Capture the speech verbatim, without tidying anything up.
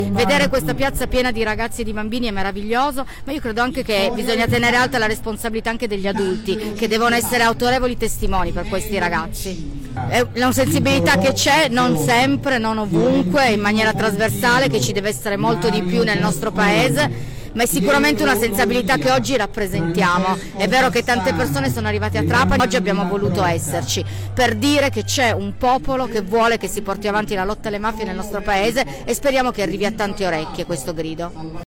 Vedere questa piazza piena di ragazzi e di bambini è meraviglioso, ma io credo anche che bisogna tenere alta la responsabilità anche degli adulti, che devono essere autorevoli testimoni per questi ragazzi. È una sensibilità che c'è, non sempre, non ovunque, in maniera trasversale, che ci deve essere molto di più nel nostro paese, ma è sicuramente una sensibilità che oggi rappresentiamo. È vero che tante persone sono arrivate a Trapani, oggi abbiamo voluto esserci per dire che c'è un popolo che vuole che si porti avanti la lotta alle mafie nel nostro paese, e speriamo che arrivi a tante orecchie questo grido.